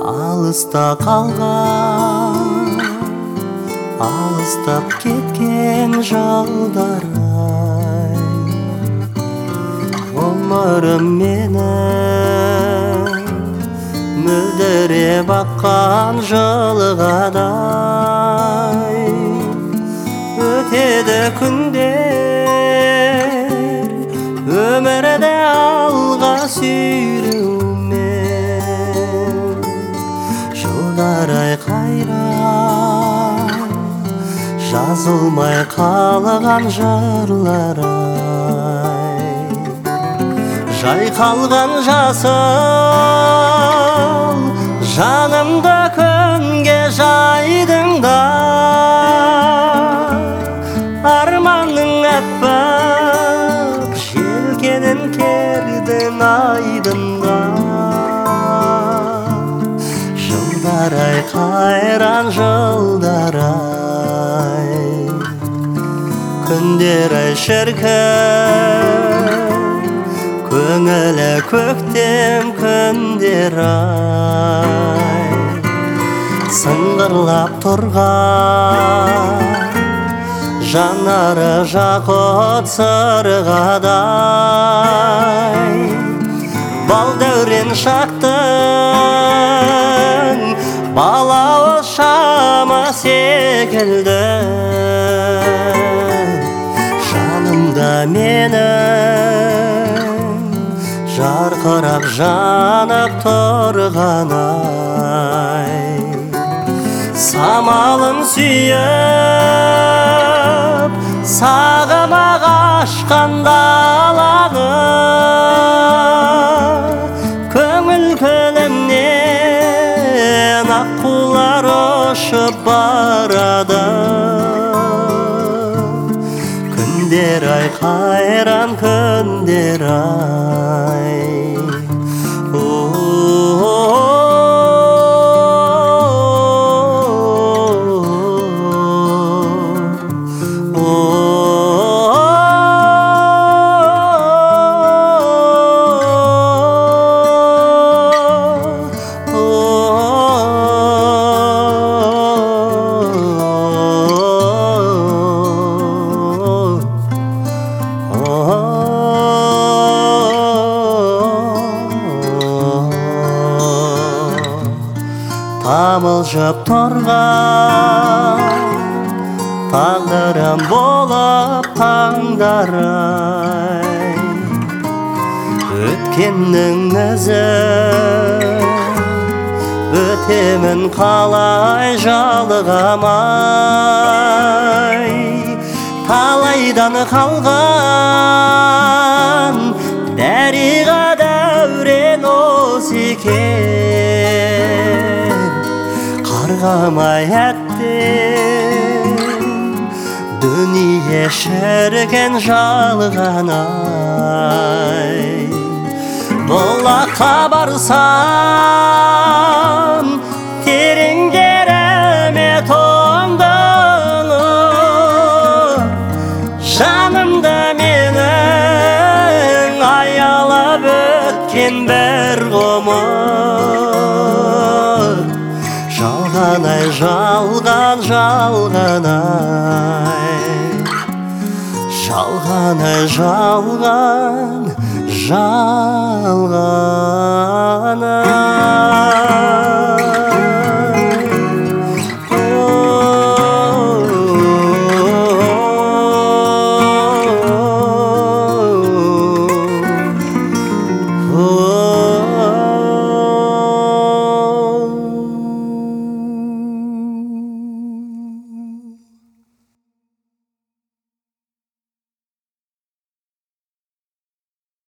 Алыста қалған, алыстап кеткен жолдар-ай, ғұмырым менің мөлдіреп аққан жылғадай. Өтеді күндер өмірді алға сүйреумен, жылдар-ай қайран жазылмай қалған жырлар-ай. Жайқалған жасыл жанымды күнге жайдың да, арманның әппақ желкенін кердің айдында. Жылдар-ай қайран жылдар-ай, күндер-ай шіркін, көңілі көктем күндер-ай. Сыңғырлап тұрған жанары жақұт сырғадай, бал дәурен шақтың балауыз шама секілді. Жанымда менің жарқырап жанып тұрған-ай, самалын сүйіп сағыма қашқан даланы, көңіл көлімнен аққулар ұшып барады. Күндер-ай қайран күндер-ай, тамылжып тұрған тағдырым болып таңдар-ай. Өткеннің ізі өтемін қалай жалығамай, талайдан қалған дәриға дәурен осы екен. Қарғамай әттен дүние шіркін жалған-ай. Бұлаққа барсам тереңдеріме тоңдыңы, жанымда менің аялап өткен бір ғұмыр. Жалған-ай жалған, жалған-ай, жалған-ай жалған, жалған-ай.